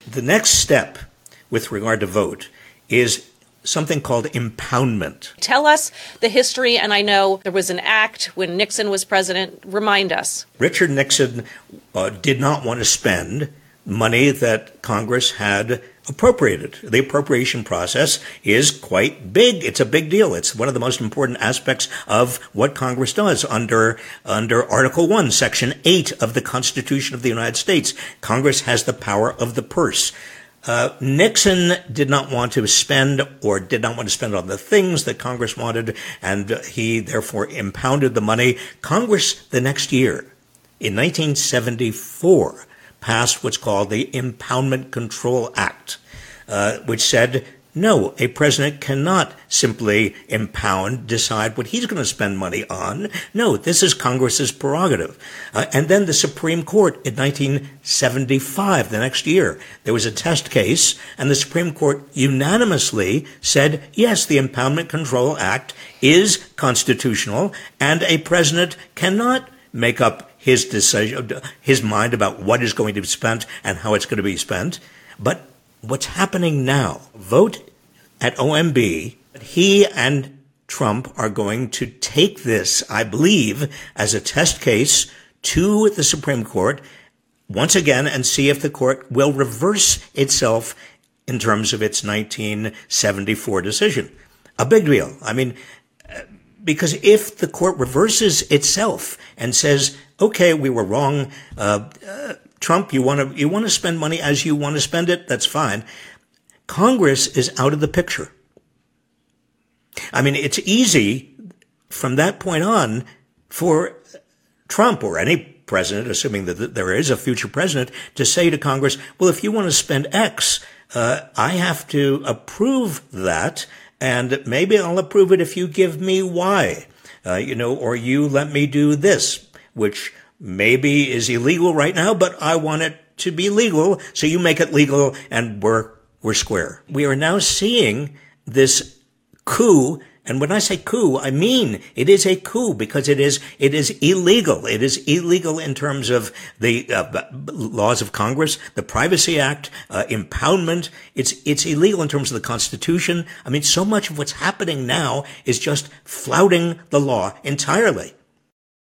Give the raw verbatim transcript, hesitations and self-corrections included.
The next step with regard to vote is something called impoundment. Tell us the history, and I know there was an act when Nixon was president. Remind us. Richard Nixon uh, did not want to spend money that Congress had appropriated. The appropriation process is quite big. It's a big deal. It's one of the most important aspects of what Congress does under under Article one, Section eight of the Constitution of the United States. Congress has the power of the purse. Uh, Nixon did not want to spend or did not want to spend on the things that Congress wanted, and he therefore impounded the money. Congress the next year, in nineteen seventy-four, passed what's called the Impoundment Control Act, uh, which said, no, a president cannot simply impound, decide what he's going to spend money on. No, this is Congress's prerogative. Uh, and then the Supreme Court in nineteen seventy-five, the next year, there was a test case, and the Supreme Court unanimously said, yes, the Impoundment Control Act is constitutional, and a president cannot make up his decision, his mind about what is going to be spent and how it's going to be spent. But what's happening now, vote at O M B, he and Trump are going to take this, I believe, as a test case to the Supreme Court once again and see if the court will reverse itself in terms of its nineteen seventy-four decision. A big deal. I mean, because if the court reverses itself and says, okay, we were wrong, uh, uh Trump, you want to you want to spend money as you want to spend it, that's fine. Congress is out of the picture. I mean, it's easy from that point on for Trump or any president, assuming that there is a future president, to say to Congress, well, if you want to spend X, uh, I have to approve that, and maybe I'll approve it if you give me Y, uh, you know, or you let me do this, which maybe is illegal right now, but I want it to be legal, so you make it legal, and we're we're square. We are now seeing this coup, and when I say coup, I mean it is a coup because it is it is illegal. It is illegal in terms of the uh, laws of Congress, the Privacy Act, uh, impoundment. It's it's illegal in terms of the Constitution. I mean, so much of what's happening now is just flouting the law entirely.